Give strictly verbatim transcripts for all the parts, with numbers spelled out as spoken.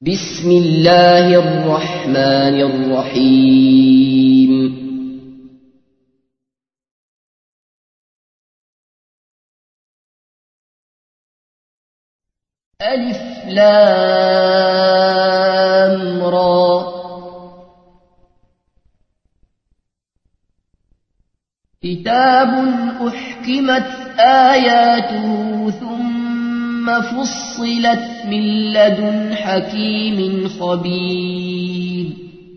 بسم الله الرحمن الرحيم ألف لام را كتاب أحكمت آياته ثم فصلت من لدن حكيم خبير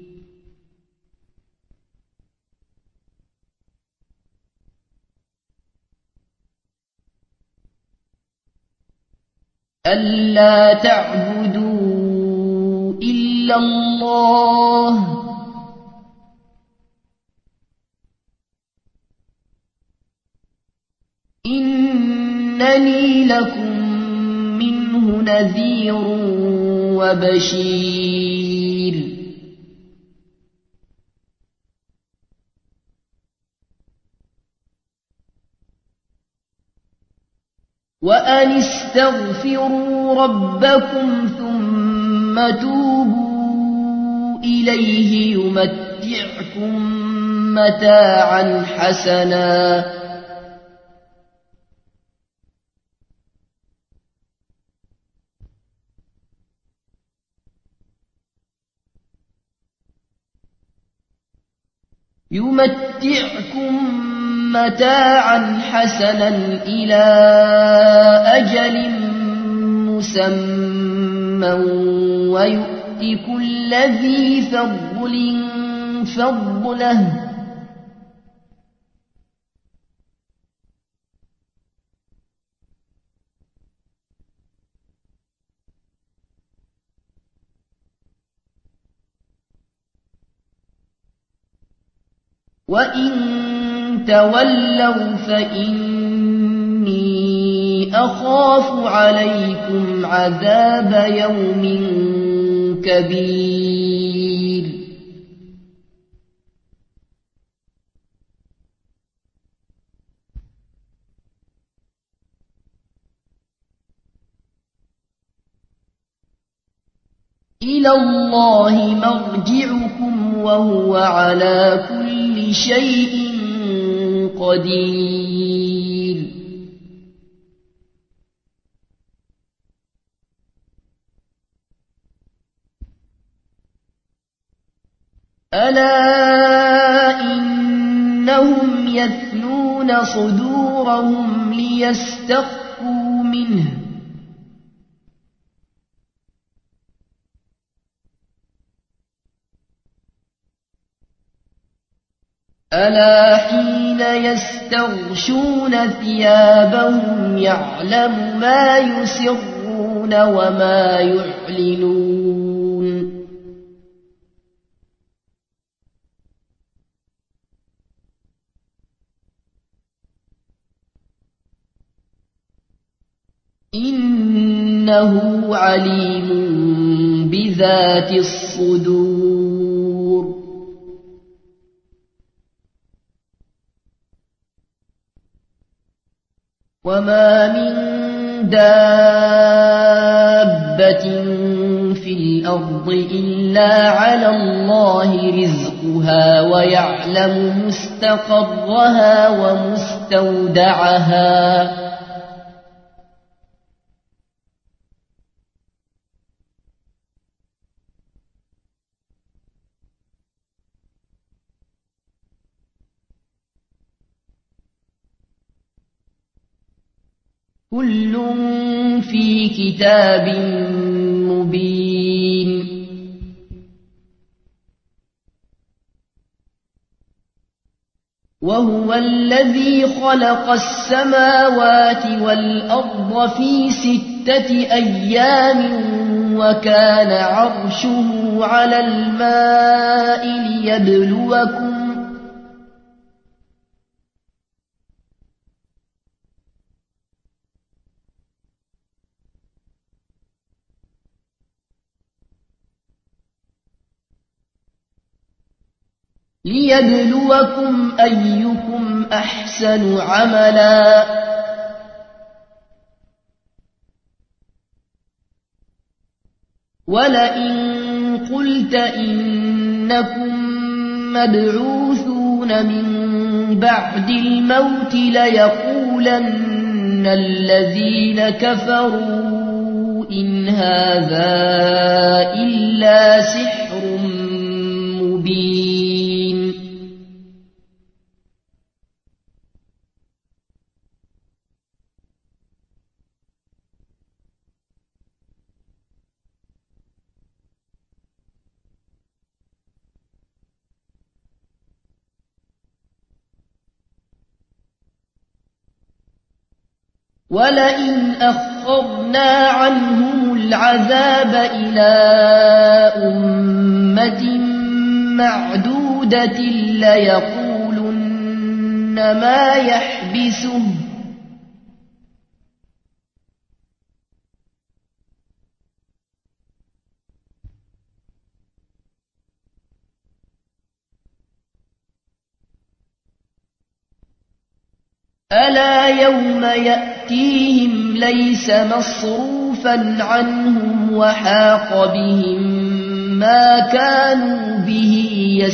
ألا تعبدوا إلا الله إنني لكم منه نذير وبشير وأن استغفروا ربكم ثم توبوا إليه يمتعكم متاعا حسنا يمتعكم متاعا حسنا إلى أجل مسمى ويؤت كل ذي فضل فضله وإن تولوا فإني أخاف عليكم عذاب يوم كبير إلى الله مرجعكم وهو على كل شيء قدير ألا إنهم يثنون صدورهم ليستخفوا منه ألا حين يستغشون ثيابهم يعلم ما يسرون وما يعلنون إنه عليم بذات الصدور وما من دابة في الأرض إلا على الله رزقها ويعلم مستقرها ومستودعها كل في كتاب مبين وهو الذي خلق السماوات والأرض في ستة أيام وكان عرشه على الماء ليبلوكم ليبلوكم أيكم أحسن عملا ولئن قلت إنكم مبعوثون من بعد الموت ليقولن الذين كفروا إن هذا إلا سحر مبين. ولئن أخرنا عنهم العذاب إلى أمة معدودة ليقولن ما يحبسه ألا يوم يأتيهم ليس مصروفا عنهم وحاق بهم ما كانوا به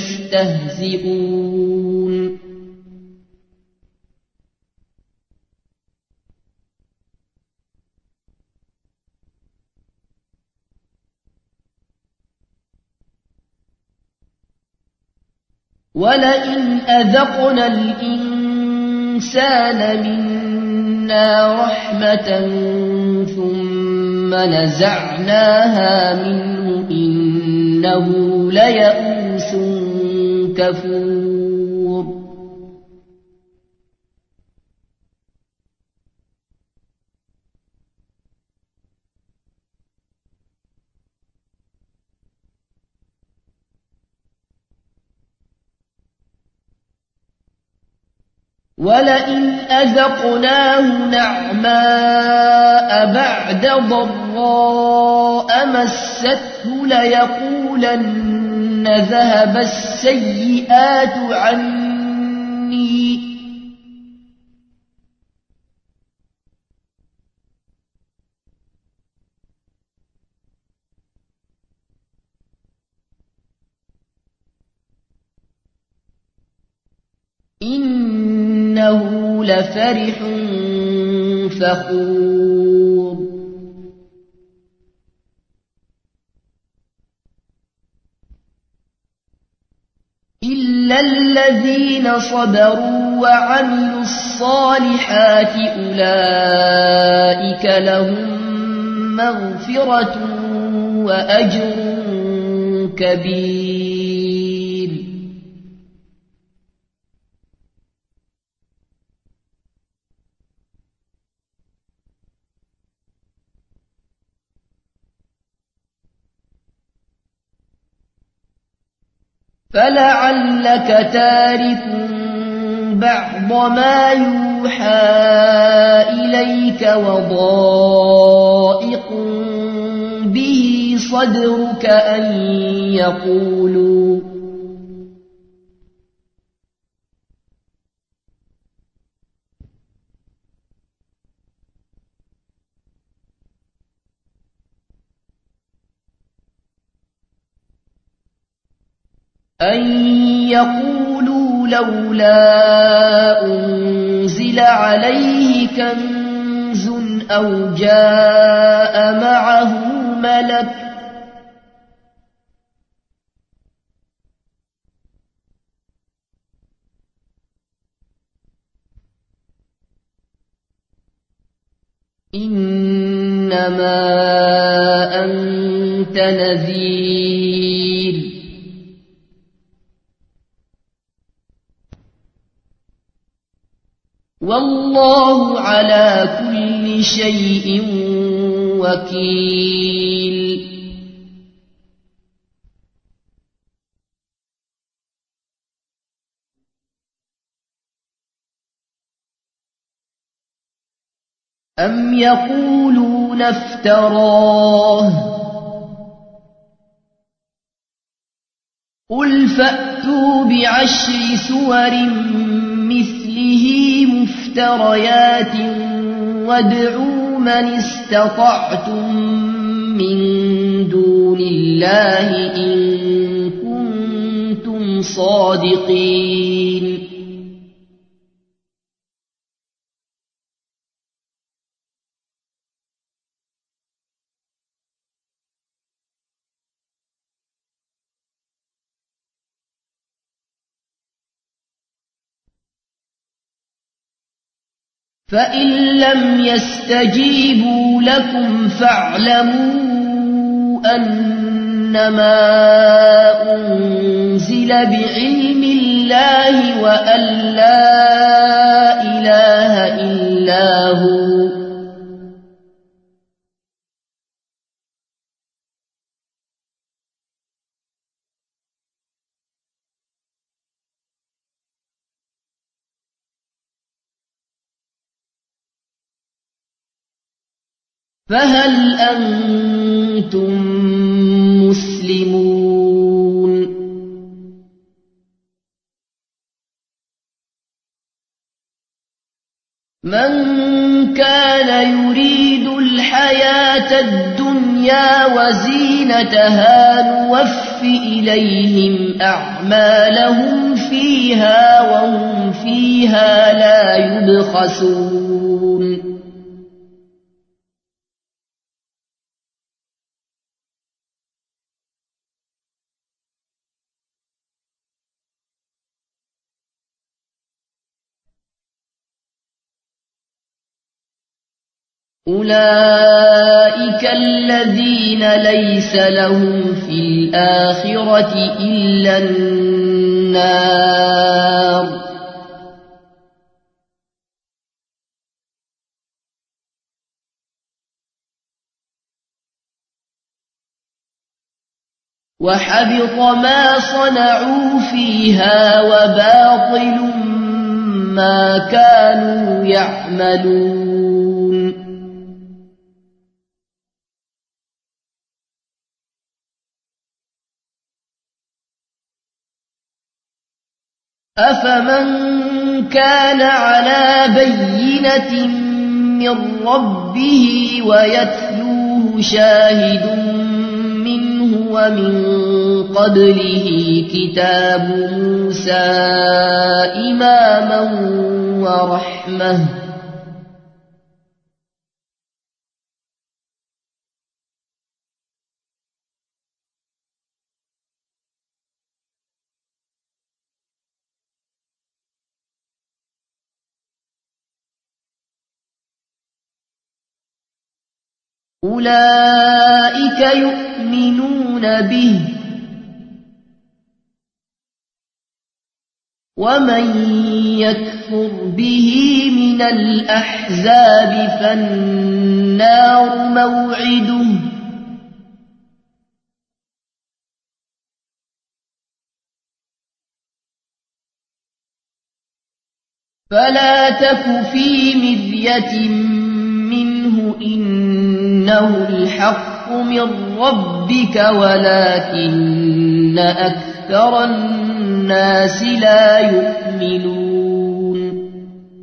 يستهزئون. ولئن أذقنا الإنسان منا رحمة ثم نزعناها منه إنه ليئوس كفور. ولئن أذقناه نعماء بعد ضراء مسته ليقولن ذهب السيئات عني إنه لفرح فخور. إلا الذين صبروا وعملوا الصالحات أولئك لهم مغفرة وأجر كبير. فلعلك تارك بعض ما يوحى إليك وضائق به صدرك أن يقولوا أن يقولوا لولا أنزل عليه كنز أو جاء معه ملك إنما أنت نذير والله على كل شيء وكيل. أم يقولون افتراه قل فأتوا بعشر سور مثله مفتريات وادعوا من استطعتم من دون الله إن كنتم صادقين فإن لم يستجيبوا لكم فاعلموا أنما أنزل بعلم الله وأن لا إله إلا هو فهل أنتم مسلمون من كان يريد الحياة الدنيا وزينتها نوف إليهم أعمالهم فيها وهم فيها لا يبخسون أولئك الذين ليس لهم في الآخرة إلا النار وحبط ما صنعوا فيها وباطل ما كانوا يعملون أفمن كان على بينة من ربه ويتلوه شاهد منه ومن قبله كتاب موسى إماما ورحمة أولئك يؤمنون به ومن يكفر به من الأحزاب فالنار موعده فلا تك في مرية منه إنه الحق من ربك ولكن أكثر الناس لا يؤمنون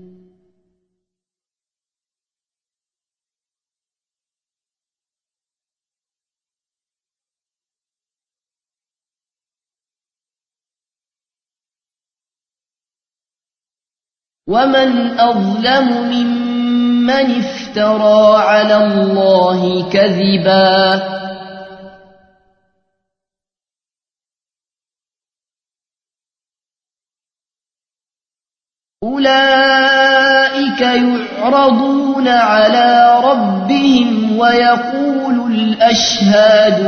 ومن أظلم ممن افترى على الله كذبا أولئك يعرضون على ربهم ويقول الأشهاد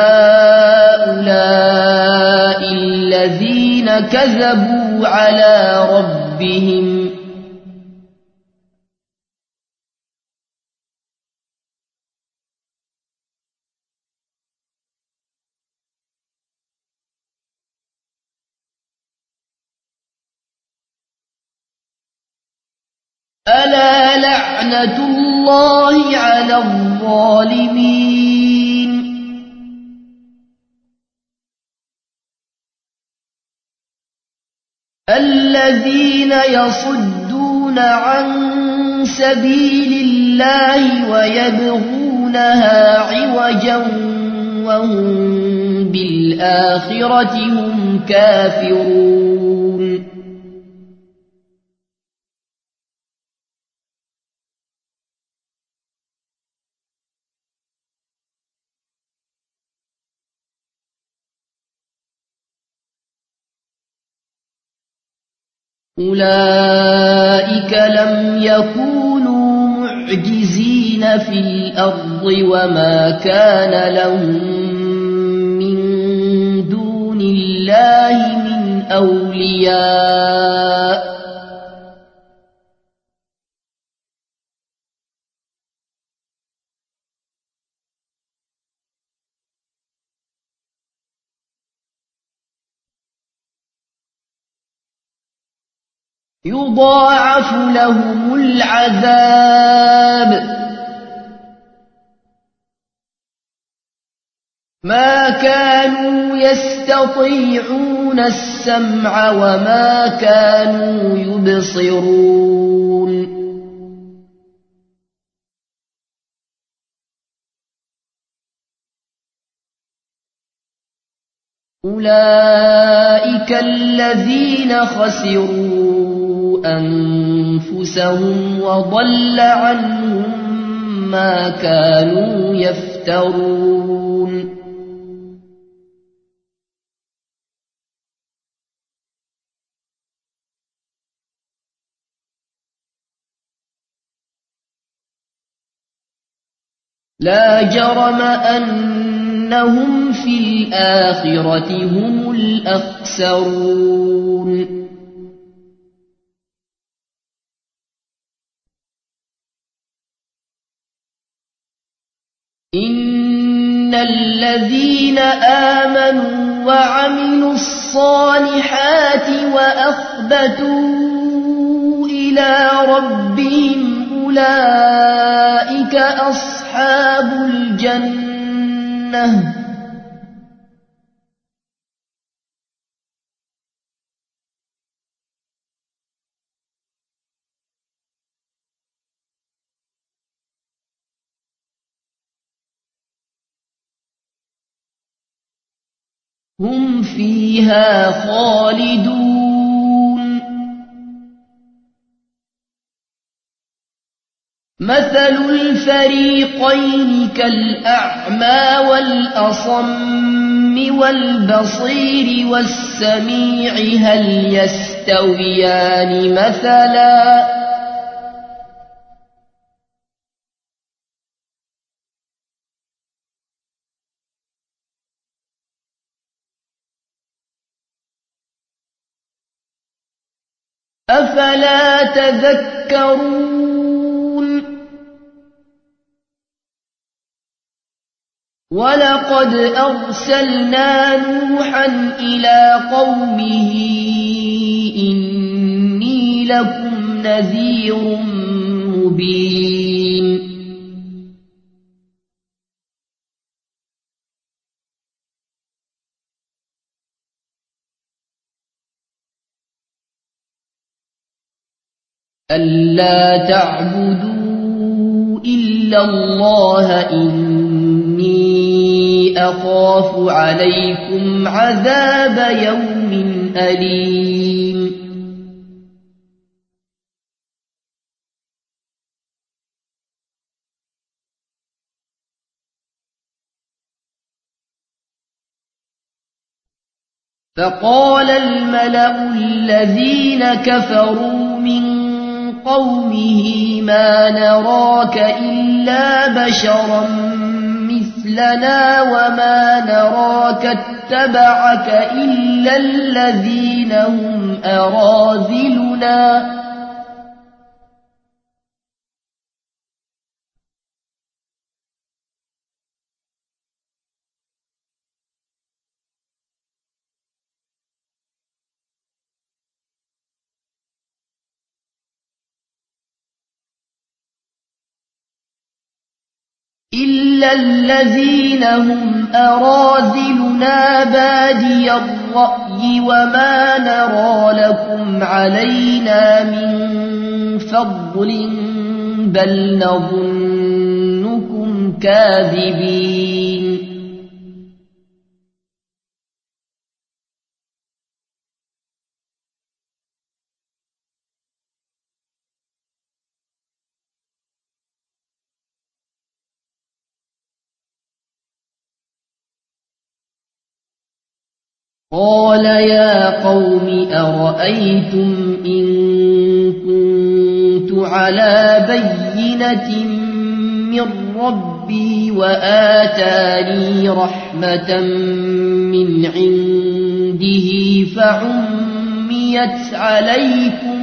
هؤلاء الذين كذبوا على ربهم ألا لعنة الله على الظالمين الذين يصدون عن سبيل الله ويبغونها عوجا وهم بالآخرة هم كافرون أولئك لم يكونوا معجزين في الأرض وما كان لهم من دون الله من أولياء يضاعف لهم العذاب ما كانوا يستطيعون السمع وما كانوا يبصرون أولئك الذين خسروا أنفسهم وضل عنهم ما كانوا يفترون لا جرم أنهم في الآخرة هم الأخسرون إن الذين آمنوا وعملوا الصالحات وأخبتوا إلى ربهم أولئك أصحاب الجنة هم فيها خالدون مثل الفريقين كالأعمى والأصم والبصير والسميع هل يستويان مثلا أفلا تذكرون ولقد أرسلنا نوحا إلى قومه إني لكم نذير مبين ألا تعبدوا إلا الله إني أخاف عليكم عذاب يوم أليم فقال الملأ الذين كفروا من قومه ما نراك إلا بشرا مثلنا وما نراك اتبعك إلا الذين هم أراذلنا إلا الذين هم أراذلنا بادي الرأي وما نرى لكم علينا من فضل بل نظنكم كاذبين قال يا قوم أرأيتم إن كنت على بينة من ربي وآتاني رحمة من عنده فعميت عليكم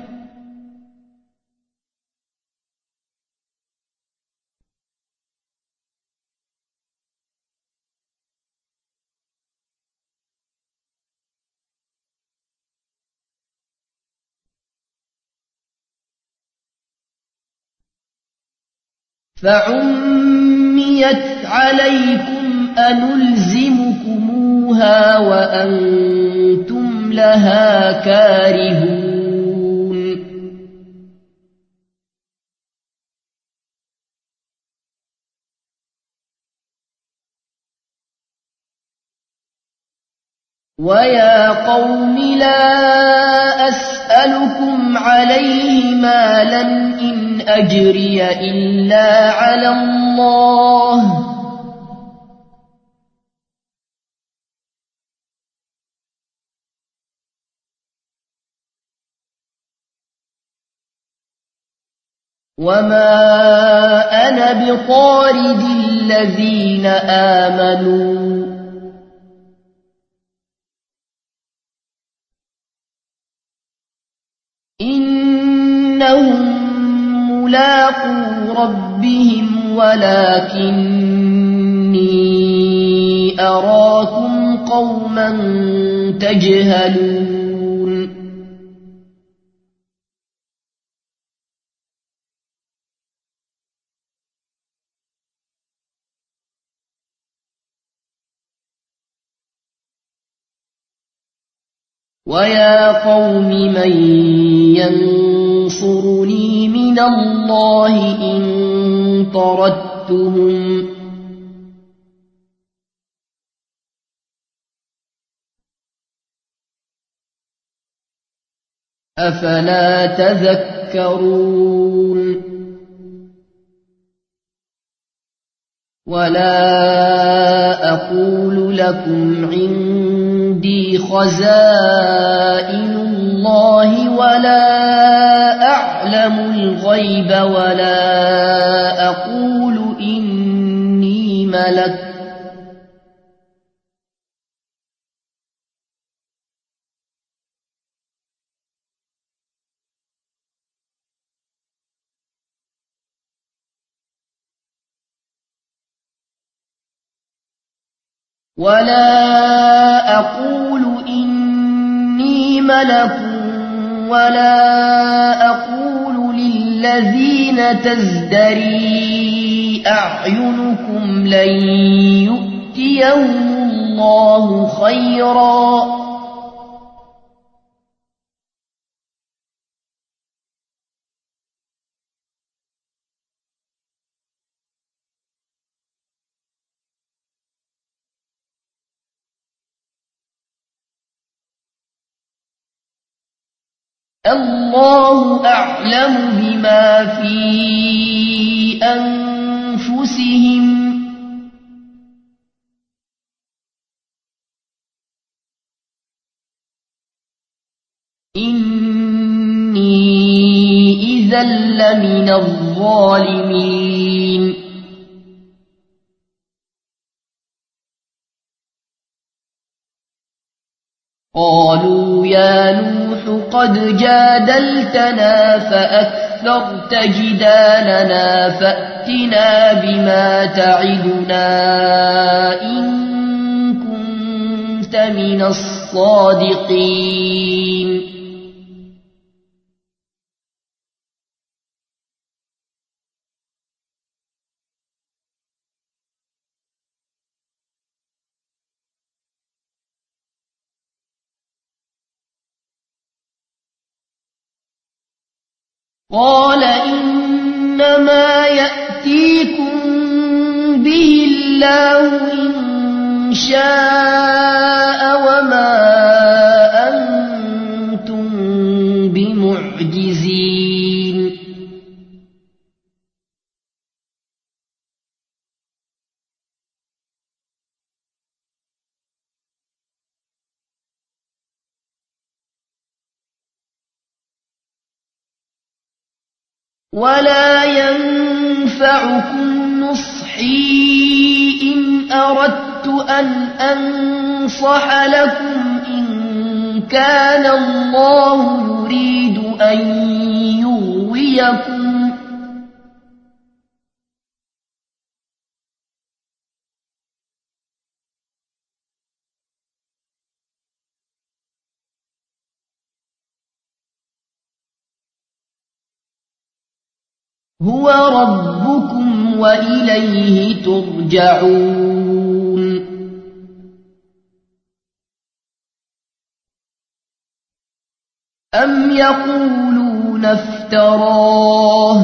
فعميت عليكم أنلزمكموها وأنتم لها كارهون ويا قوم لا أسألكم عليه مالا إن أجري إلا على الله وما أنا بطارد الذين آمنوا إنهم ملاقو ربهم ولكني أراكم قوما تجهلون ويا قوم من ينصرني من الله إن طردتهم أفلا تذكرون ولا أقول لكم عندي خزائن الله ولا أعلم الغيب ولا أقول إني ملك ولا أقول إني ملك ولا أقول للذين تزدري أعينكم لن يؤتيهم الله خيرا الله أعلم بما في أنفسهم إني إذا لمن الظالمين قالوا يا نوح قد جادلتنا فأكثرت جدالنا فأتنا بما تعدنا إن كنت من الصادقين قال إنما يأتيكم به الله إن شاء وما أنتم بمعجزين ولا ينفعكم نصحي إن أردت أن أنصح لكم إن كان الله يريد أن يغويكم هو ربكم وإليه ترجعون أم يقولون افتراه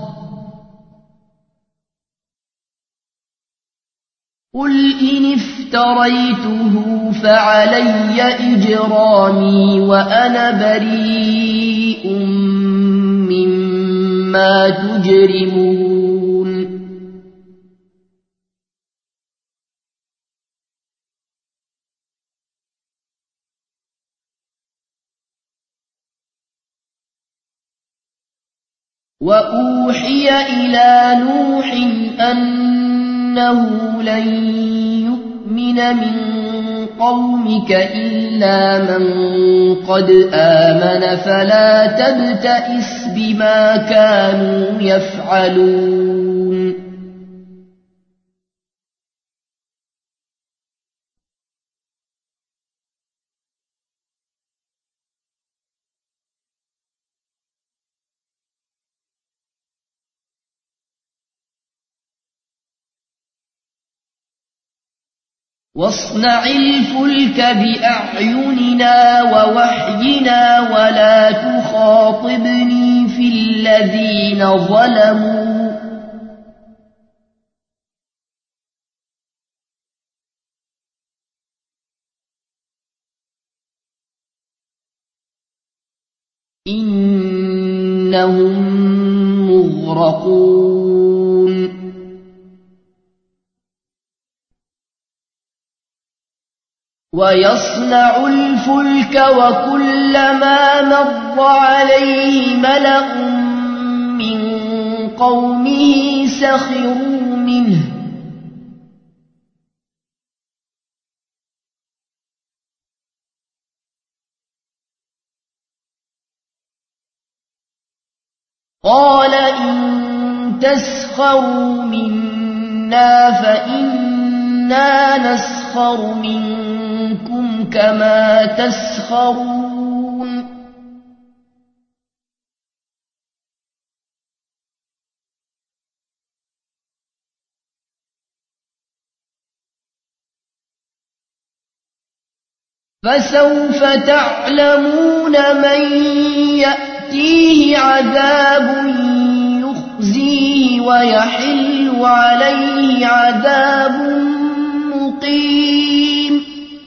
قل إن افتريته فعلي إجرامي وأنا بريء مما تجرمون وأوحي إلى نوح أنه لن يؤمن من قومك إلا من قد آمن فلا تبتئس بما كانوا يفعلون واصنع الفلك بأعيننا ووحينا ولا تخاطبني في الذين ظلموا إنهم مغرقون ويصنع الفلك وكلما مر عليه ملأ من قومه سخروا منه قال إن تسخروا منا فإنا نسخر منكم كما تسخرون فسوف تعلمون من يأتيه عذاب يخزيه ويحل عليه عذاب مقيم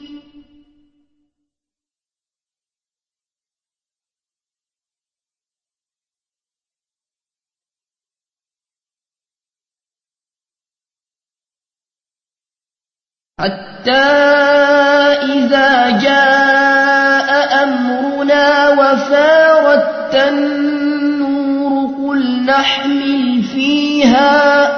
حتى إذا جاء أمرنا وفارت النور قل نحمل فيها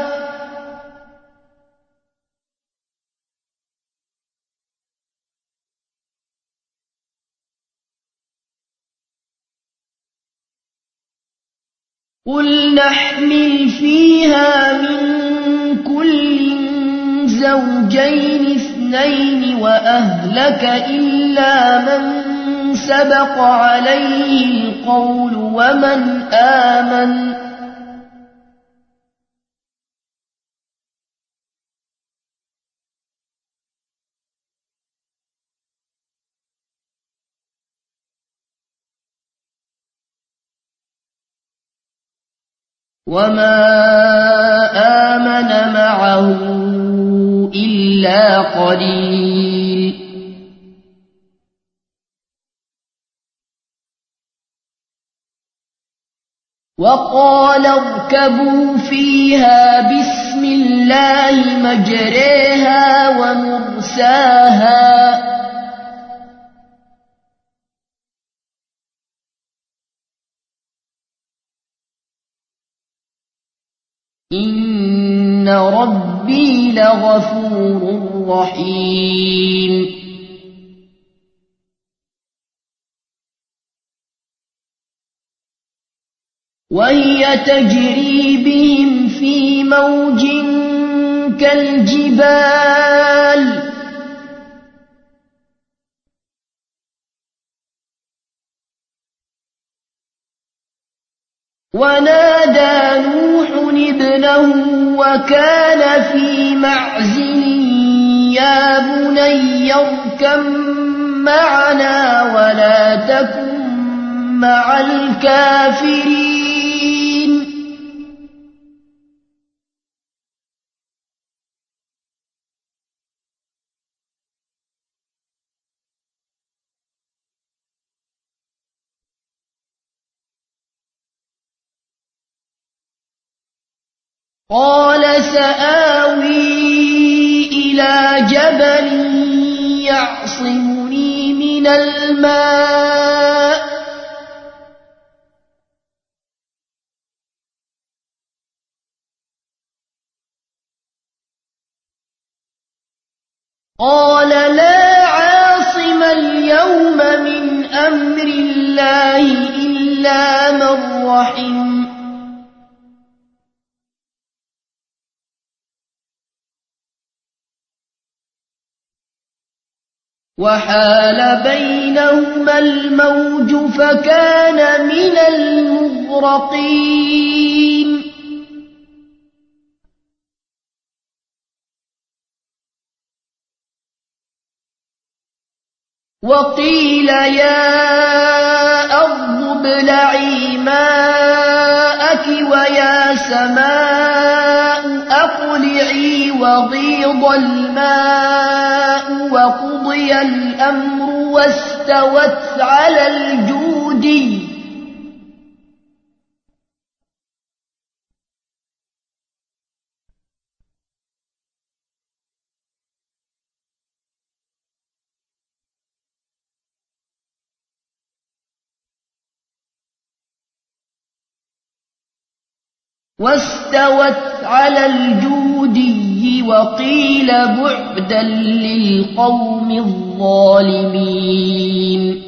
قل نحمل فيها من كل زوجين اثنين وأهلك إلا من سبق عليه القول ومن آمن وما آمن معه إلا قليل وقال اركبوا فيها بسم الله مجريها ومرساها إن ربي لغفور رحيم وهي تجري بهم في موج كالجبال ونادى نوح ابنه وكان في معزل يا بني اركب معنا ولا تكن مع الكافرين قال سآوي إلى جبل يعصمني من الماء قال لا عاصم اليوم من أمر الله إلا من رحم وحال بينهما الموج فكان من المغرقين وقيل يا أرض ابلعي ماءك ويا سماء أقلعي وغيض الماء وقضي الأمر واستوت على الجودي واستوت على الجودي وقيل بعدا للقوم الظالمين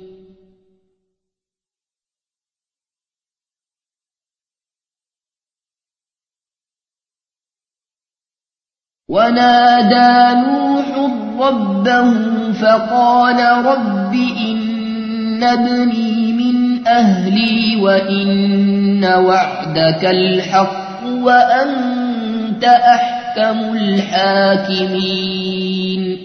ونادى نوح ربه فقال رب إن ابني من أهلي وإن وعدك الحق وأنت أحكم الحاكمين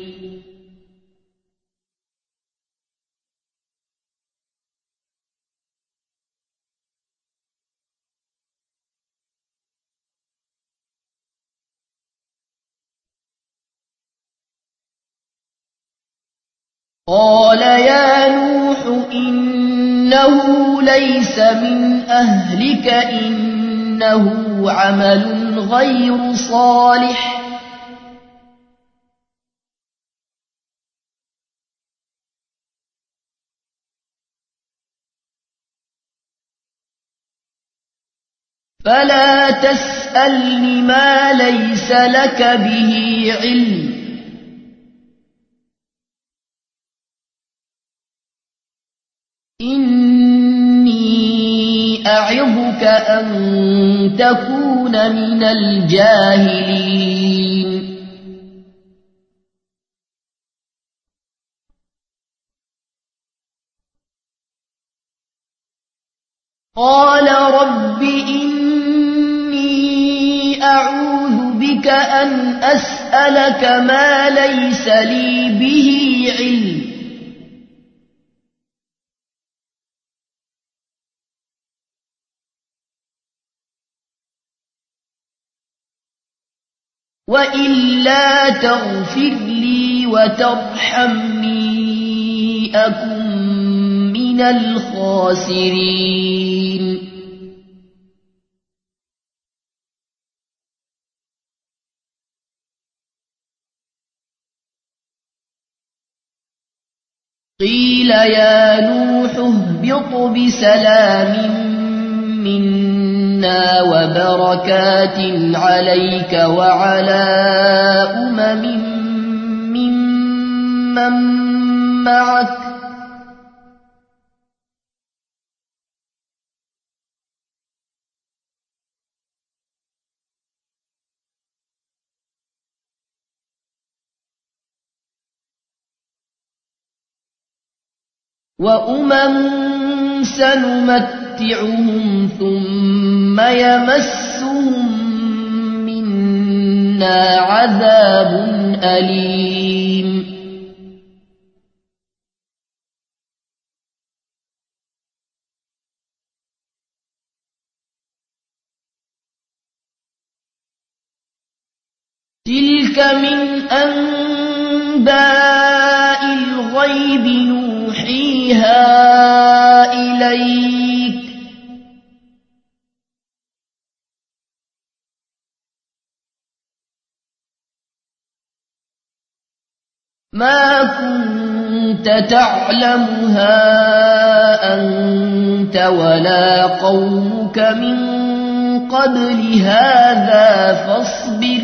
قال يا نوح إنه ليس من أهلك إنه عمل غير صالح فلا تسألني ما ليس لك به علم إني أعظك أن تكون من الجاهلين قال رب إني أعوذ بك أن أسألك ما ليس لي به علم وإلا تغفر لي وترحمني أكن من الخاسرين قيل يا نوح اهبط بسلام منا وبركات عليك وعلى أمم ممن معك وأمم سنمتعهم ثم يمسهم منا عذاب أليم تلك من أنباء الغيب نوحيها إليك ما كنت تعلمها أنت ولا قومك من قبل هذا فاصبر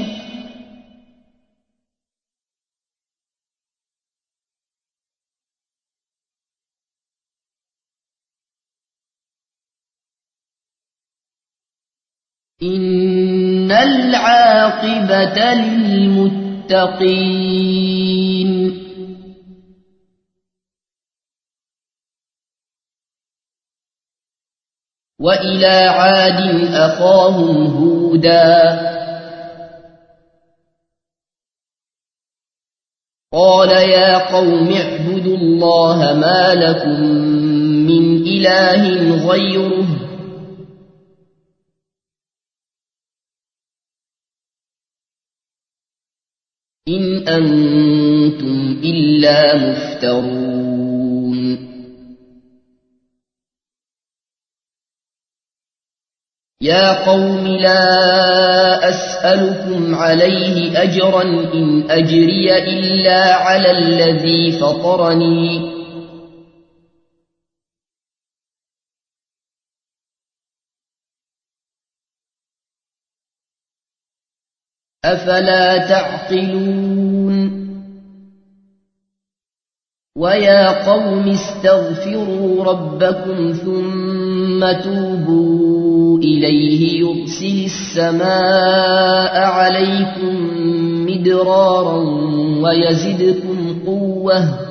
إن العاقبة للمتقين وإلى عاد أخاهم هودا قال يا قوم اعبدوا الله ما لكم من إله غيره إن أنتم إلا مفترون يا قوم لا أسألكم عليه أجرا إن أجري إلا على الذي فطرني أفلا تعقلون ويا قوم استغفروا ربكم ثم توبوا إليه يرسل السماء عليكم مدرارا ويزدكم قوة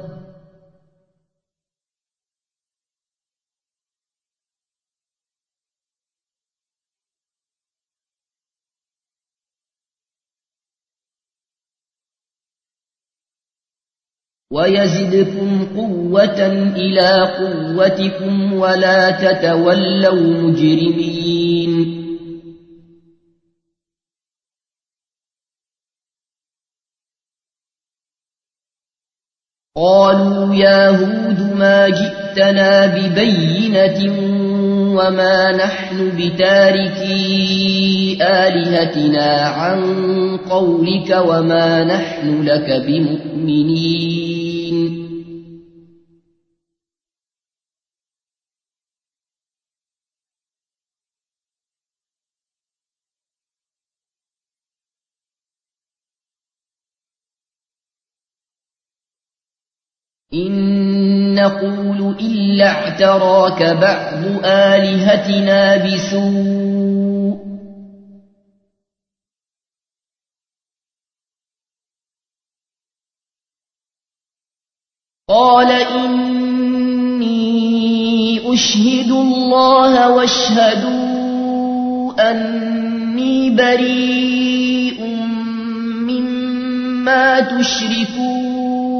ويزدكم قوة إلى قوتكم ولا تتولوا مجرمين قالوا يا هود ما جئتنا ببينة وما نحن بتاركي آلهتنا عن قولك وما نحن لك بمؤمنين إن نقول إلا اعتراك بعض آلهتنا بسوء قال إني أشهد الله واشهدوا أني بريء مما تشركون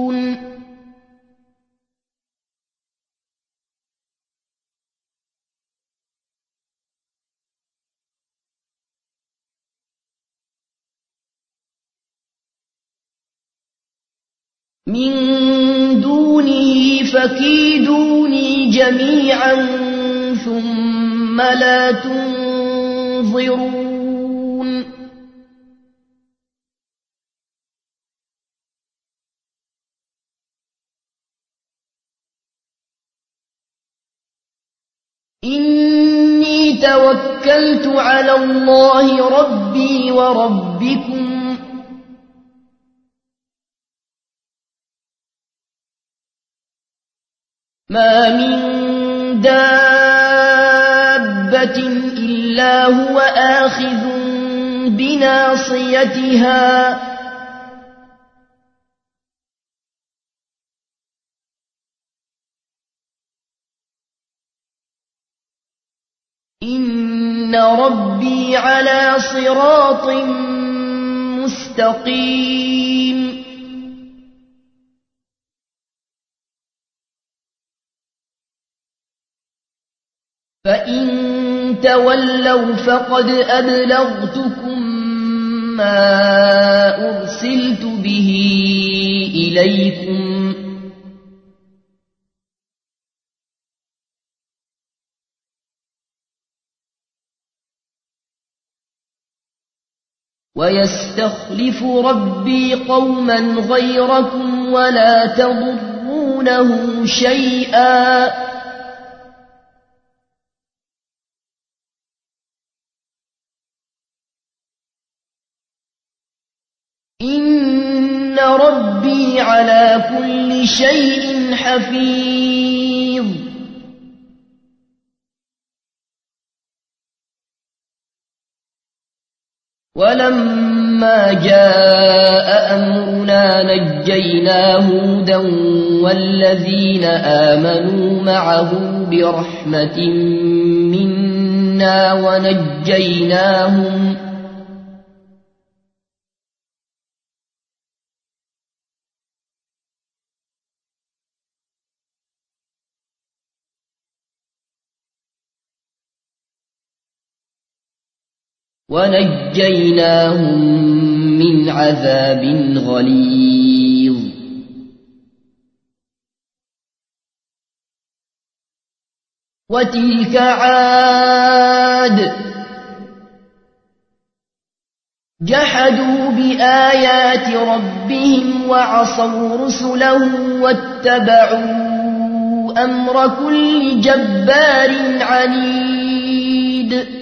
من دونه فكيدوني جميعا ثم لا تنظرون إني توكلت على الله ربي وربكم ما من دابة إلا هو آخذ بناصيتها إن ربي على صراط مستقيم فإن تولوا فقد أبلغتكم ما أرسلت به إليكم ويستخلف ربي قوما غيركم ولا تضرونه شيئا إن ربي على كل شيء حفيظ ولما جاء أمرنا نجينا هودا والذين آمنوا معه برحمة منا ونجيناهم ونجيناهم من عذاب غليظ وتلك عاد جحدوا بآيات ربهم وعصوا رسله واتبعوا أمر كل جبار عنيد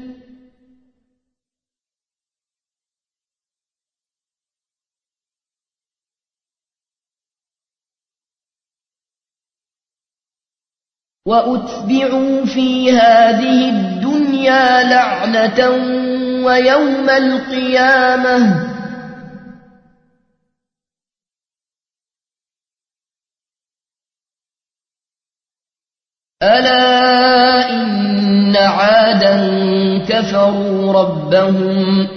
وأتبعوا في هذه الدنيا لعنة ويوم القيامة ألا إن عادا كفروا ربهم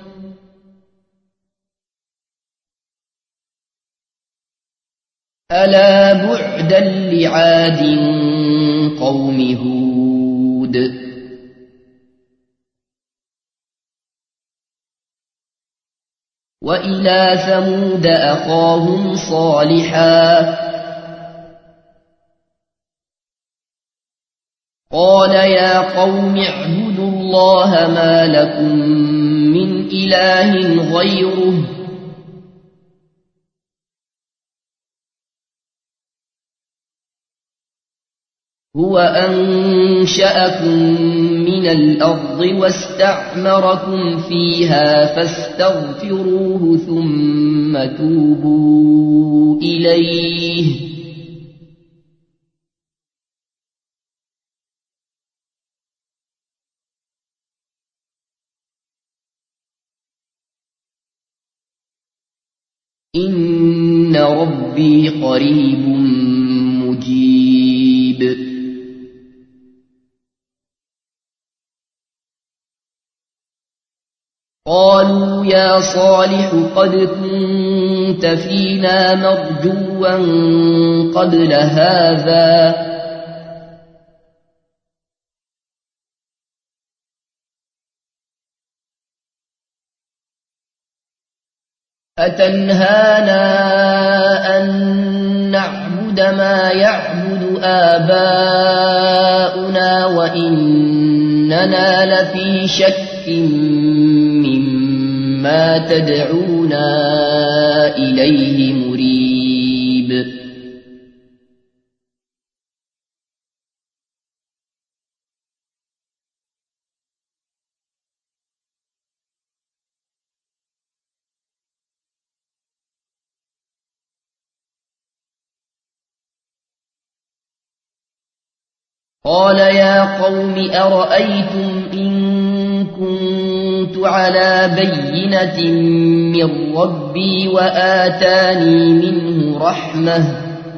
ألا بعدا لعاد قوم هود وإلى ثمود أخاهم صالحا قال يا قوم اعبدوا الله ما لكم من إله غيره هو أنشأكم من الأرض واستعمركم فيها فاستغفروه ثم توبوا إليه إن ربي قريب مجيب قالوا يا صالح قد كنت فينا مرجوا قبل هذا أتنهانا أن نعبد ما يعبد آباؤنا وإننا لفي شك مما تدعونا إليه مريب قال يا قوم أرأيتم إن كنت على بينة من ربي وآتاني منه رحمة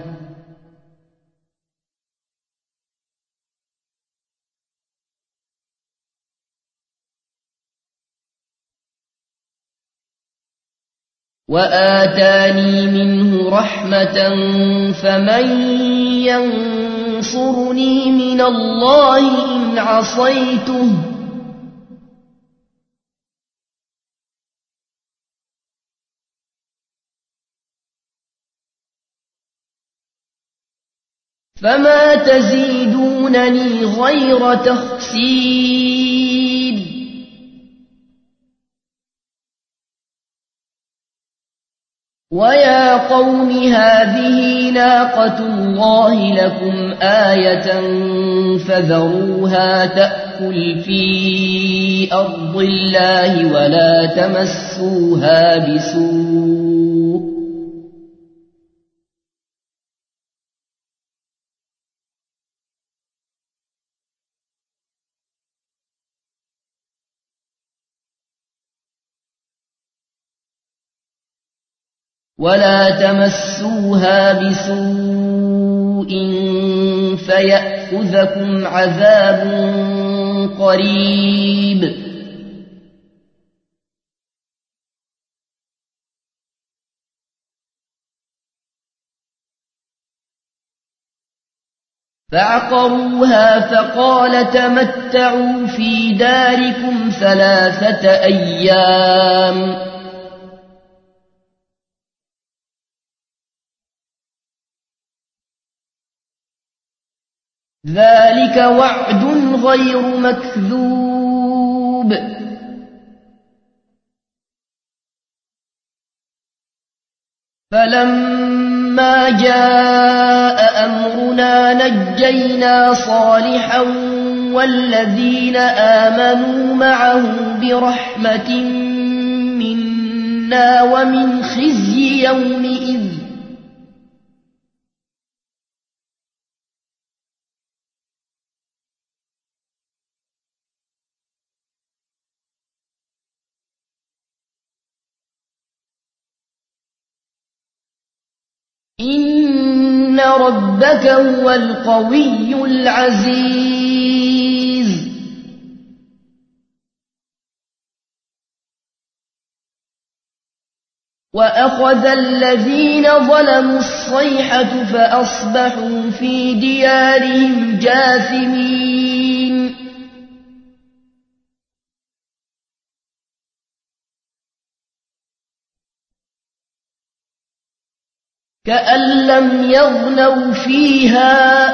وآتاني منه رحمة فمن ينصرني من الله إن عصيته فما تزيدونني غير تخسير ويا قوم هذه ناقة الله لكم آية فذروها تأكل في أرض الله ولا تمسوها بسوء ولا تمسوها بسوء فيأخذكم عذاب قريب فعقروها فقال تمتعوا في داركم ثلاثة أيام ذلك وعد غير مكذوب فلما جاء أمرنا نجينا صالحا والذين آمنوا معه برحمة منا ومن خزي يومئذ إن ربك هو القوي العزيز وأخذ الذين ظلموا الصيحة فأصبحوا في ديارهم جاثمين كأن لم يغنوا فيها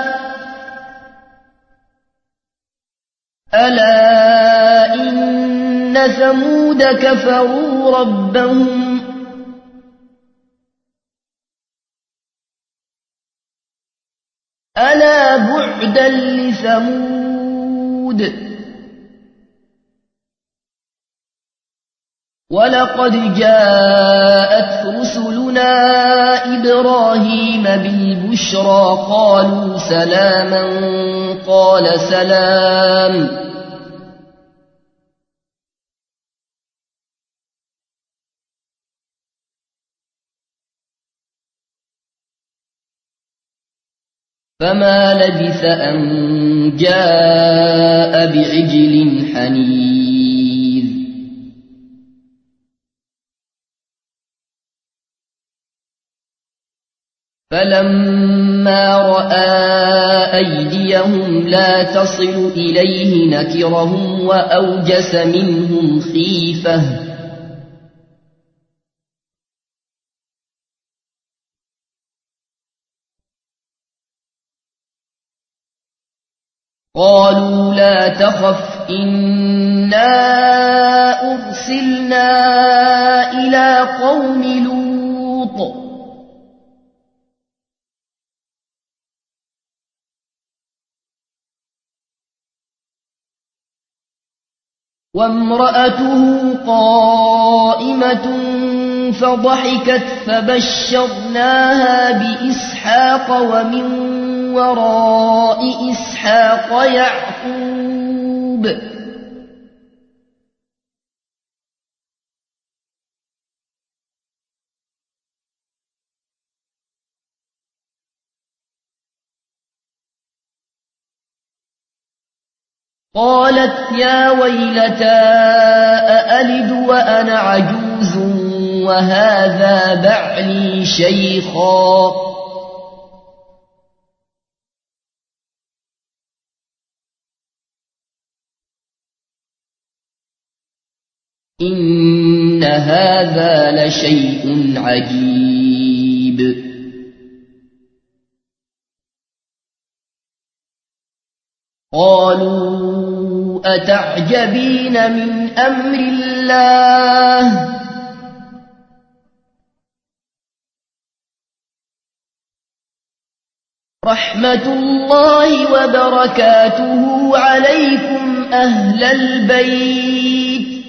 ألا إن ثمود كفروا ربهم ألا بعدا لثمود ولقد جاءت رسلنا إبراهيم بالبشرى قالوا سلاما قال سلام فما لبث أن جاء بعجل حنيذ فلما رأى أيديهم لا تصل إليه نكرهم وأوجس منهم خيفة قالوا لا تخف إنا أرسلنا إلى قوم لوط وامرأته قائمة فضحكت فبشرناها بإسحاق ومن وراء إسحاق يعقوب قالت يا ويلتى أألد وأنا عجوز وهذا بعلي شيخا إن هذا لشيء عجيب قالوا أتعجبين من أمر الله رحمة الله وبركاته عليكم أهل البيت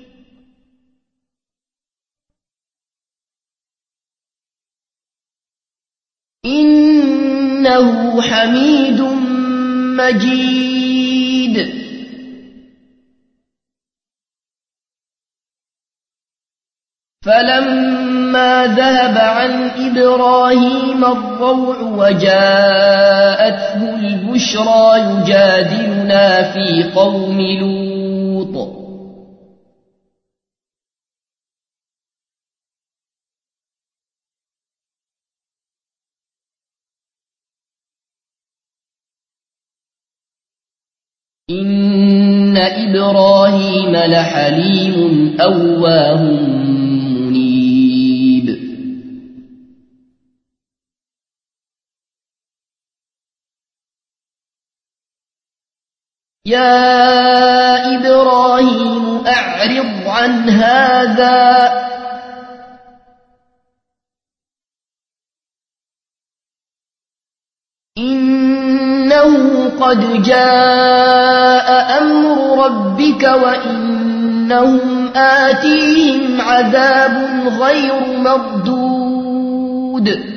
إنه حميد مجيد فلما ذهب عن إبراهيم الروع وجاءته البشرى يجادلنا في قوم لوط إن إبراهيم لحليم أواه منيب يا إبراهيم أعرض عن هذا إنه قد جاء أمر ربك وإنهم آتيهم عذاب غير مردود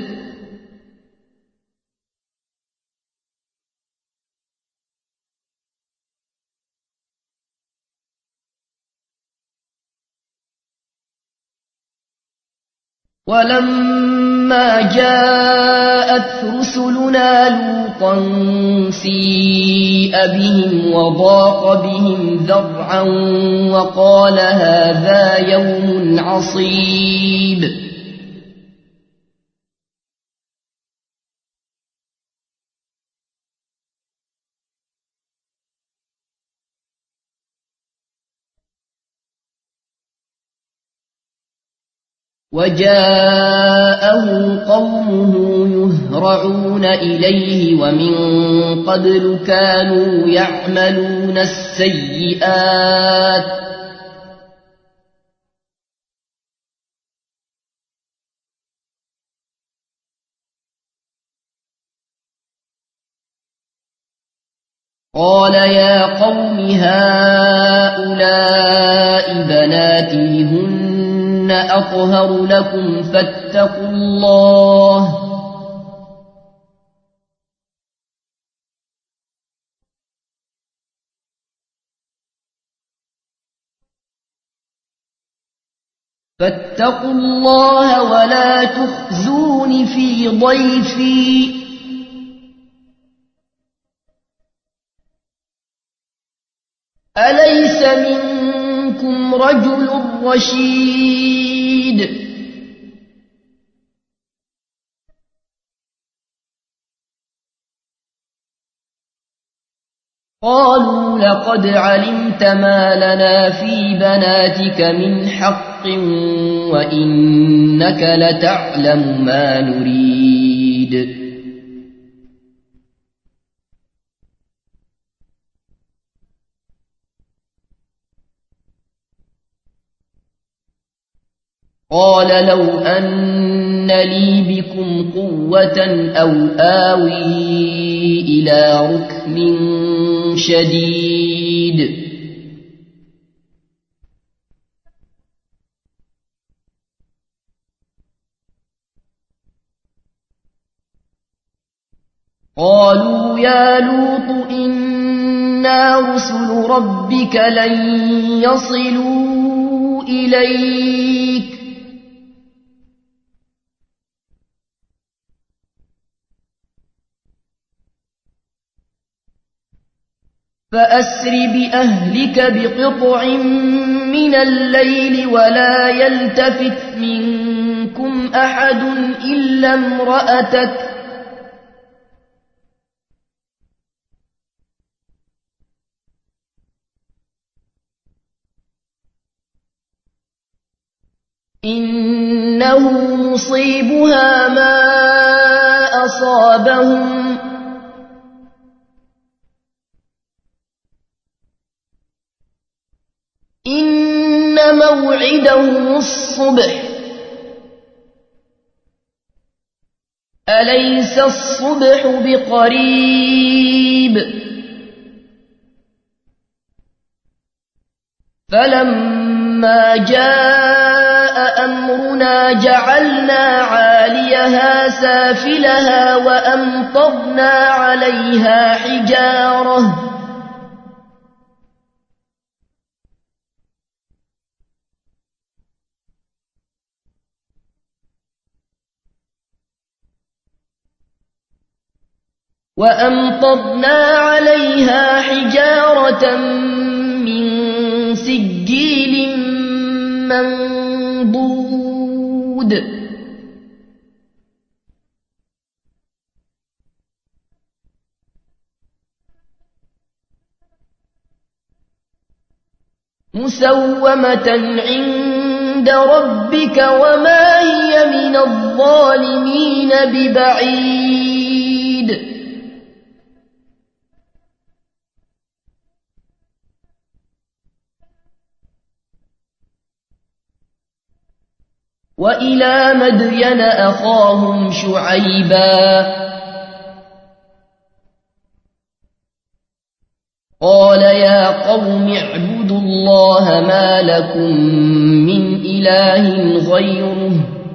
ولما جاءت رسلنا لوطا سيء بهم وضاق بهم ذرعا وقال هذا يوم عصيب وجاءه قومه يهرعون إليه ومن قبل كانوا يعملون السيئات قال يا قوم هؤلاء بناتي هن أطهر لكم فاتقوا الله فاتقوا الله ولا تخزون في ضيفي أليس منكم رجل رشيد قالوا لقد علمت ما لنا في بناتك من حق وإنك لتعلم ما نريد قال لو أن لي بكم قوة أو آوي إلى ركن شديد قالوا يا لوط إنا رسل ربك لن يصلوا إليك فأسر بأهلك بقطع من الليل ولا يلتفت منكم أحد إلا امرأتك إنه مصيبها ما أصابهم إن موعدهم الصبح أليس الصبح بقريب فلما جاء أمرنا جعلنا عاليها سافلها وأمطرنا عليها حجارة وأمطرنا عليها حجارة من سجيل منضود مسومة عند ربك وما هي من الظالمين ببعيد وإلى مدين أخاهم شعيبا قال يا قوم اعبدوا الله ما لكم من إله غيره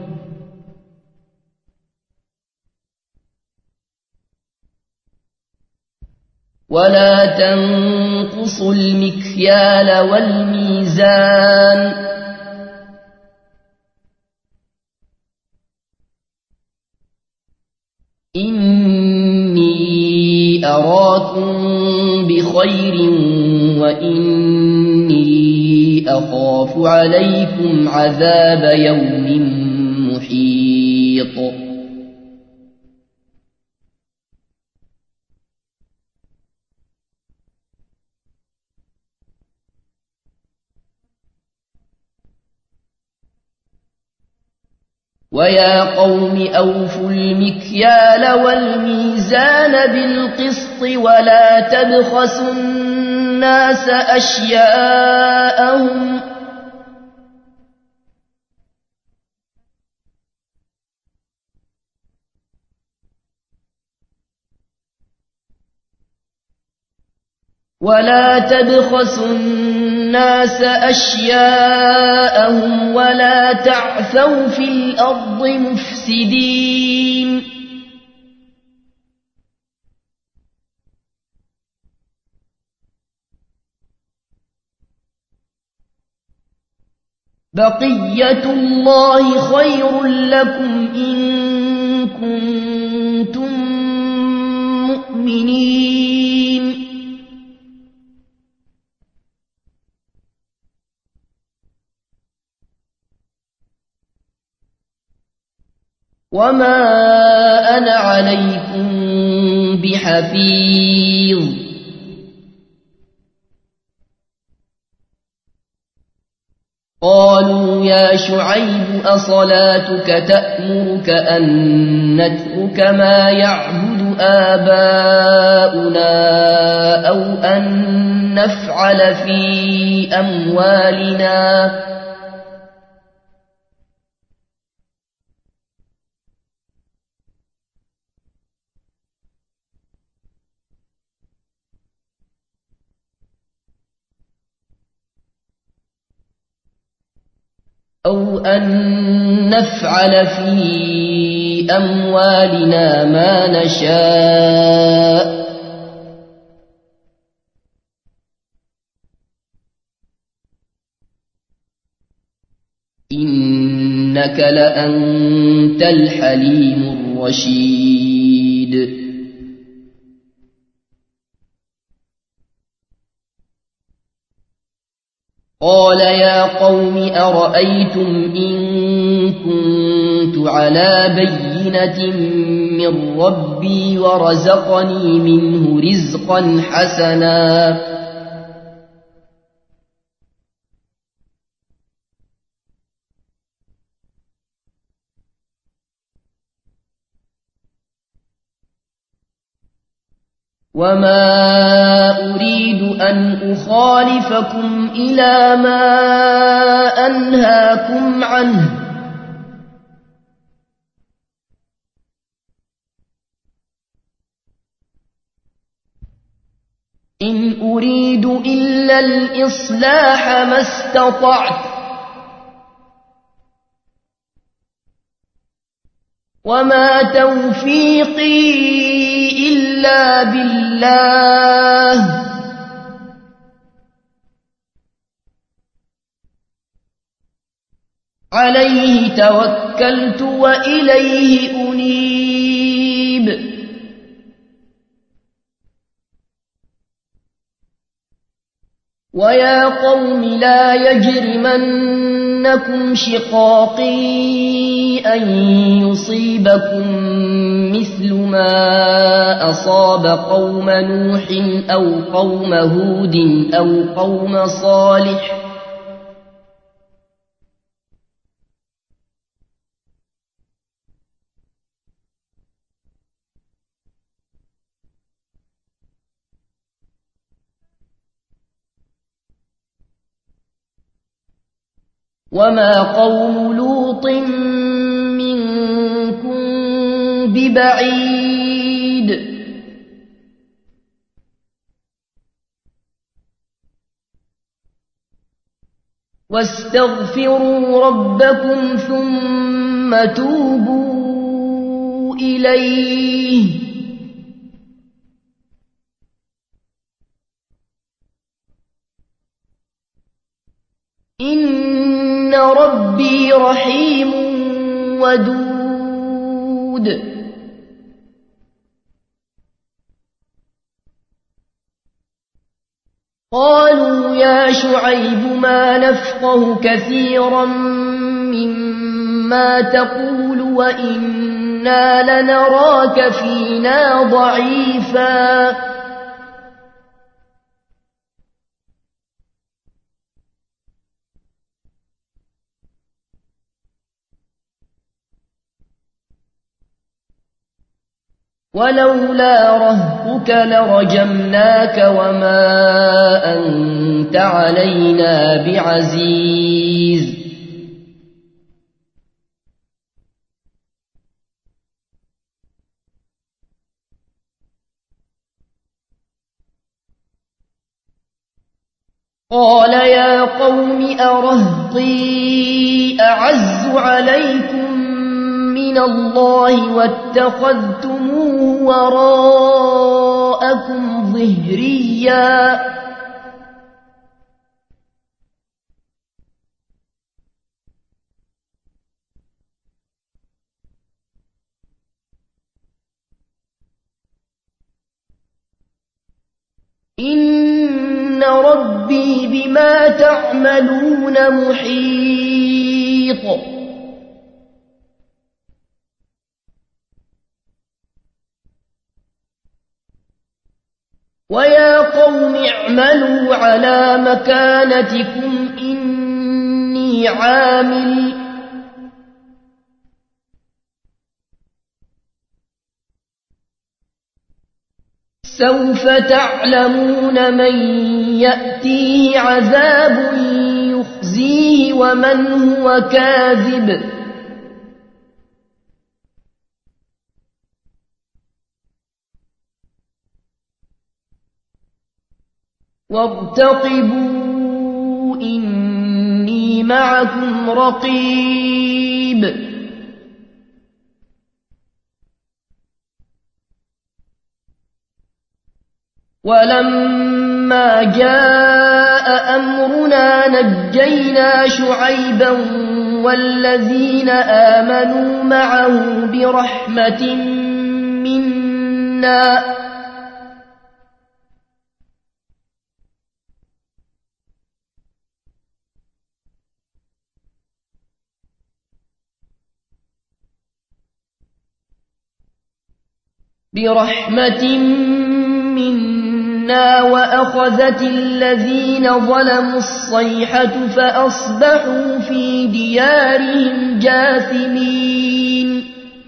ولا تنقصوا المكيال والميزان إني أراكم بخير وإني أخاف عليكم عذاب يوم محيط ويا قوم أوفوا المكيال والميزان بالقسط ولا تبخسوا الناس أشياءهم ولا تبخسوا الناس أشياءهم ولا تعثوا في الأرض مفسدين بقية الله خير لكم إن كنتم مؤمنين وما أنا عليكم بحفيظ قالوا يا شعيب أصلاتك تأمرك أن نترك ما يعبد آباؤنا أو أن نفعل في أموالنا أو أن نفعل في أموالنا ما نشاء إنك لأنت الحليم الرشيد قال يا قوم أرأيتم إن كنت على بينة من ربي ورزقني منه رزقا حسنا وما أريد أن أخالفكم إلى ما أنهاكم عنه إن أريد إلا الإصلاح ما استطعت وما توفيقي إلا بالله عليه توكلت وإليه أنيب ويا قوم لا يجرمنكم شقاقي أن يصيبكم مثل ما أصاب قوم نوح أو قوم هود أو قوم صالح وما قوم لوط منكم ببعيد واستغفروا ربكم ثم توبوا إليه إن ربي رحيم ودود قالوا يا شعيب ما نفقه كثيرا مما تقول وإنا لنراك فينا ضعيفا ولولا رهطك لرجمناك وما أنت علينا بعزيز قال يا قوم أرهطي أعز عليكم من الله واتخذتموه وراءكم ظهريا إن ربي بما تعملون محيط ويا قوم اعملوا على مكانتكم إني عامل سوف تعلمون من يأتيه عذاب يخزيه ومن هو كاذب وارتقبوا إني معكم رقيب ولما جاء أمرنا نجينا شعيبا والذين آمنوا معه برحمة منا برحمة منا وأخذت الذين ظلموا الصيحة فأصبحوا في ديارهم جاثمين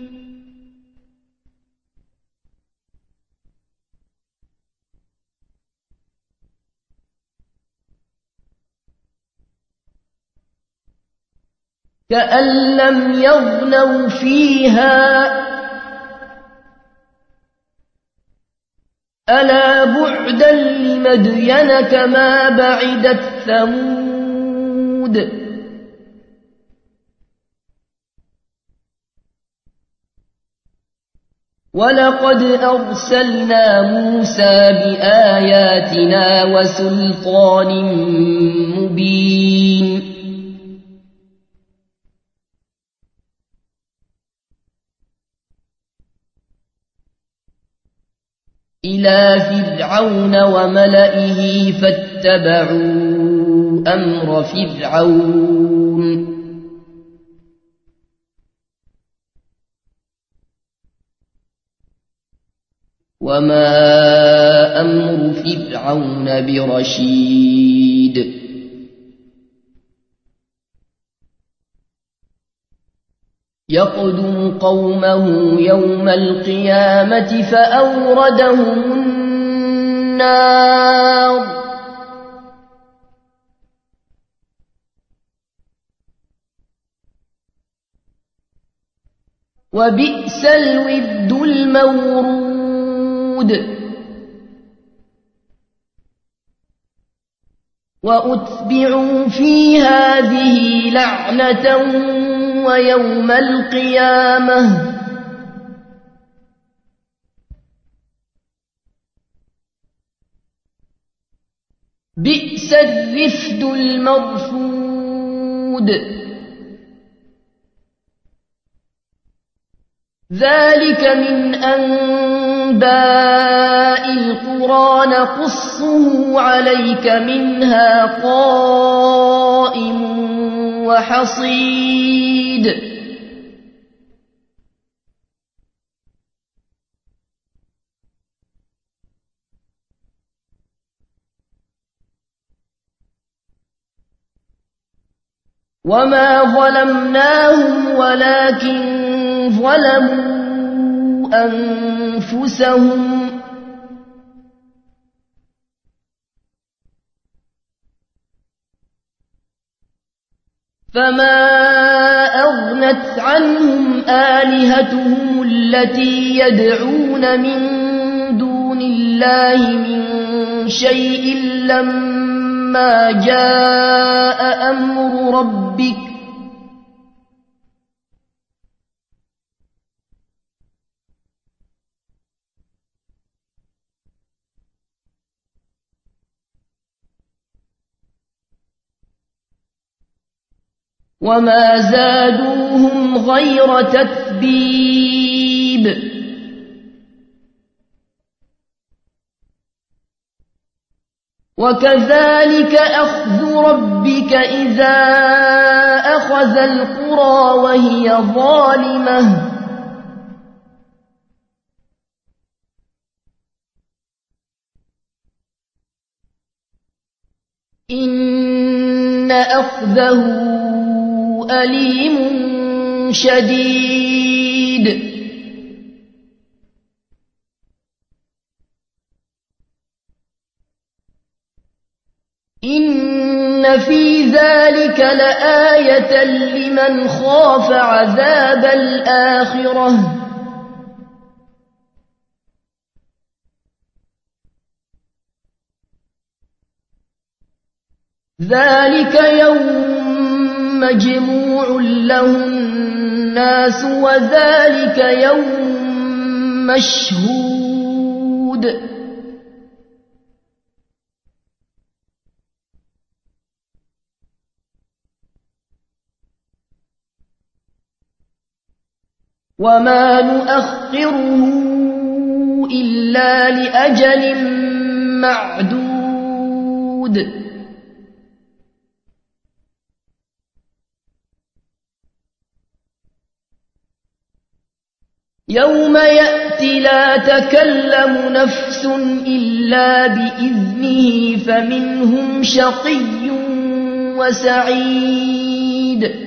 كأن لم يغنوا فيها ألا بعدا لمدين كما بعدت ثمود ولقد أرسلنا موسى بآياتنا وسلطان مبين إلى فرعون وملئه فاتبعوا أمر فرعون وما أمر فرعون برشيد يقدم قومه يوم القيامة فأوردهم النار وبئس الود المورود وأتبعوا في هذه لعنة ويوم القيامة بئس الرفد المرفود ذلك من أنباء القرى نقصه عليك منها قائم وحصيد وما ظلمناهم ولكن ظلموا أنفسهم فما أغنت عنهم آلهتهم التي يدعون من دون الله من شيء لما جاء أمر ربك وما زادوهم غير تتبيب وكذلك أخذ ربك إذا أخذ القرى وهي ظالمة إن أخذه أليم شديد إن في ذلك لآية لمن خاف عذاب الآخرة ذلك يوم مجموع له الناس وذلك يوم مشهود وما نؤخره إلا لأجل معدود يوم يأتي لا تكلم نفس إلا بإذنه فمنهم شقي وسعيد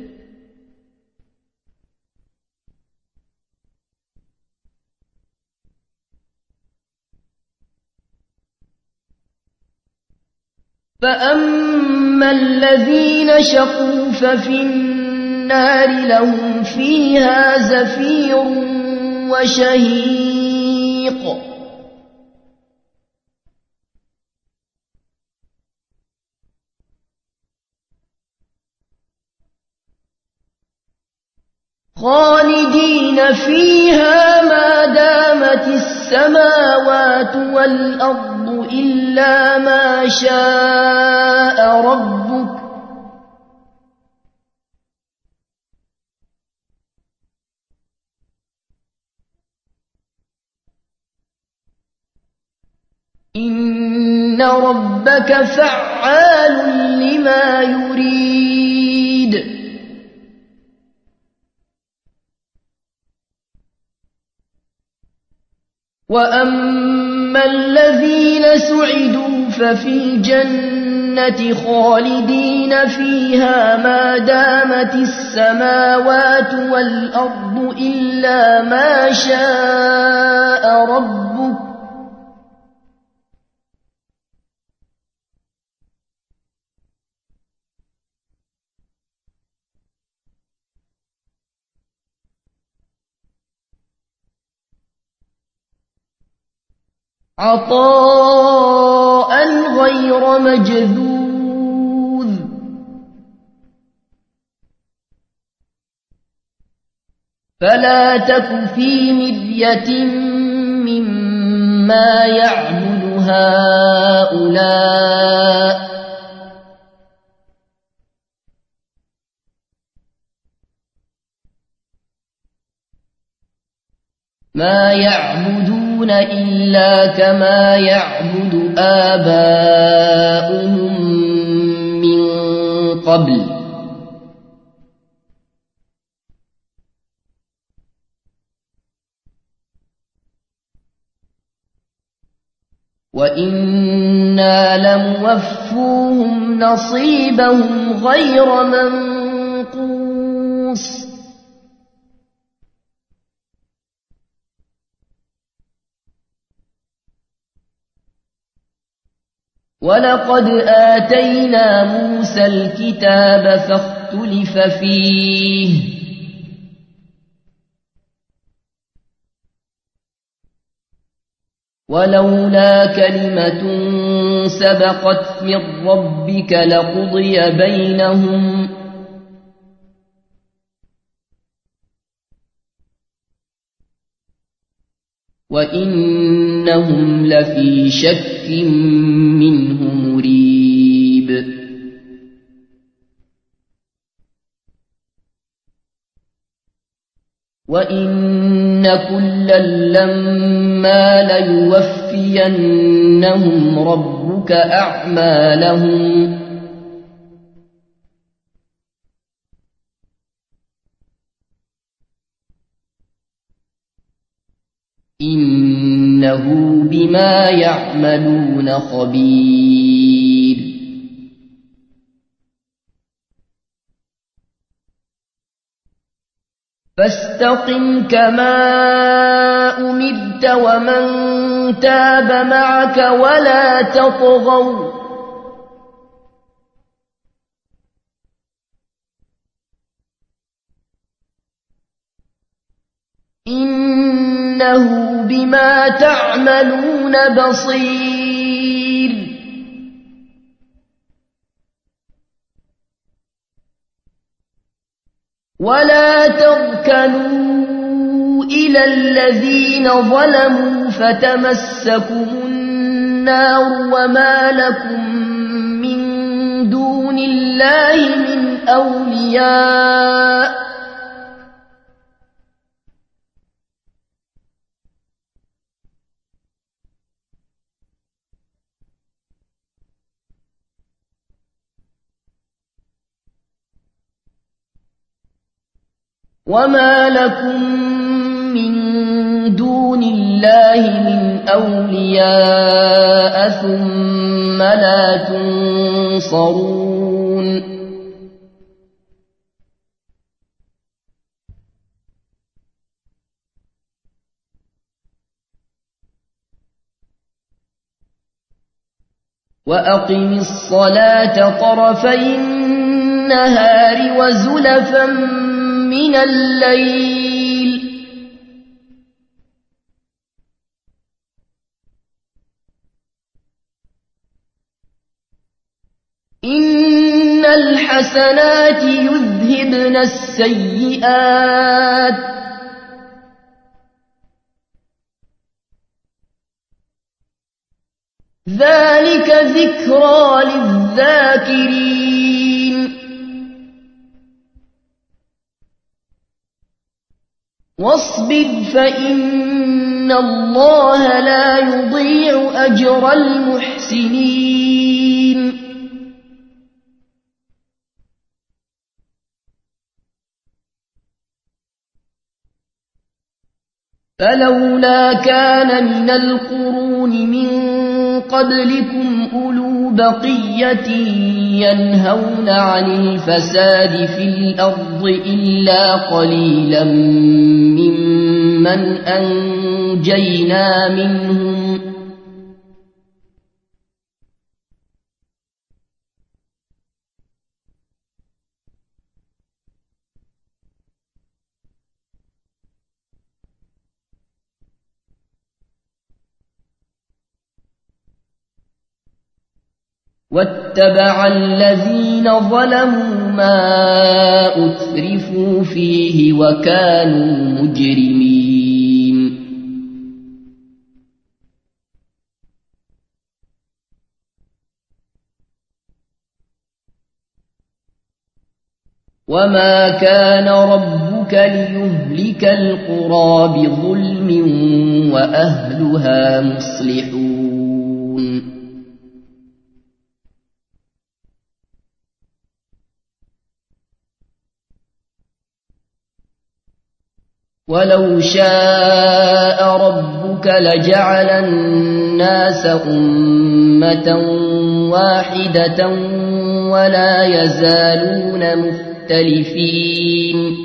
فأما الذين شقوا ففي النار لهم فيها زفير وشهيق خالدين فيها ما دامت السماوات والأرض إلا ما شاء ربك إن ربك فعال لما يريد وأما الذين سعدوا ففي الجنة خالدين فيها ما دامت السماوات والأرض إلا ما شاء ربك عطاء غير مجذوذ فلا تك في مرية مما يعبد هؤلاء ما يعبدون إلا كما يعبد آباؤهم من قبل وإنا لموفوهم نصيبهم غير منقوص ولقد آتينا موسى الكتاب فاختلف فيه ولولا كلمة سبقت من ربك لقضي بينهم وإنهم لفي شك منه مريب وإن كلا لما ليوفينهم ربك أعمالهم إنه بما يعملون خبير فاستقم كما أمرت ومن تاب معك ولا تطغوا إنه بما تعملون بصير ولا تركنوا إلى الذين ظلموا فتمسكم النار وما لكم من دون الله من أولياء وما لكم من دون الله من أولياء ثم لا تنصرون وأقم الصلاة طرفي النهار وزلفا من الليل إن الحسنات يذهبن السيئات ذلك ذكرى للذاكرين واصبر فإن الله لا يضيع أجر المحسنين فلولا كان من القرون من قبلكم أولو بقية ينهون عن الفساد في الأرض إلا قليلا ممن أنجينا منهم واتبع الذين ظلموا ما أترفوا فيه وكانوا مجرمين وما كان ربك ليهلك القرى بظلم وأهلها مصلحون ولو شاء ربك لجعل الناس أمة واحدة ولا يزالون مختلفين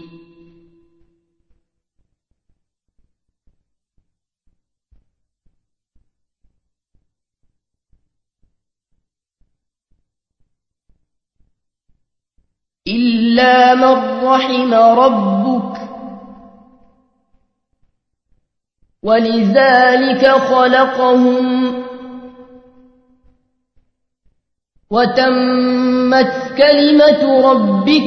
إلا من رحم ربك ولذلك خلقهم وتمت كلمة ربك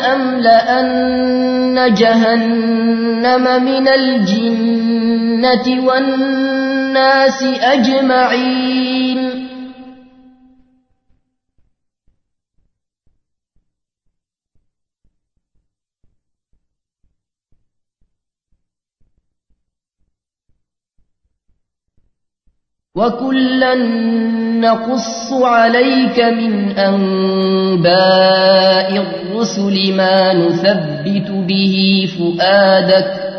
لأملأن جهنم من الجنة والناس أجمعين وكلا نقص عليك من أنباء الرسل ما نثبت به فؤادك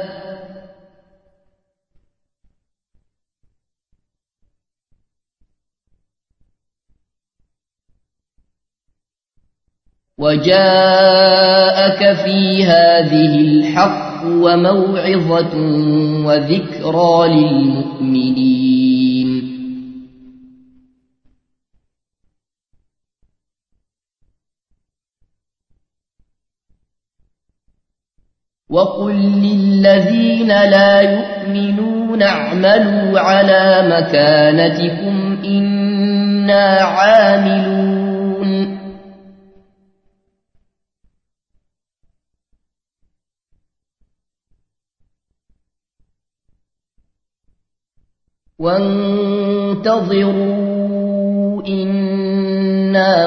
وجاءك في هذه الحق وموعظة وذكرى للمؤمنين وقل للذين لا يؤمنون اعملوا على مكانتكم إنا عاملون وانتظروا إنا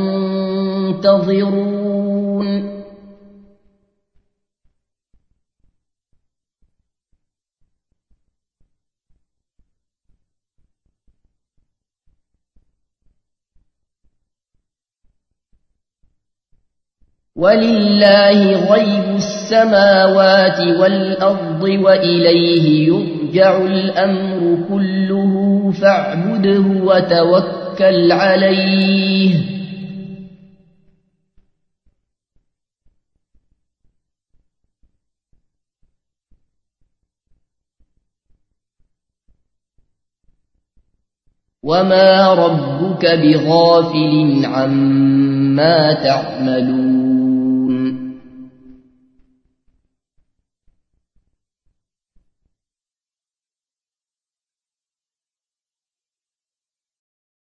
منتظرون ولله غيب السماوات السماوات والأرض وإليه يرجع الأمر كله فاعبده وتوكل عليه وما ربك بغافل عما تعملون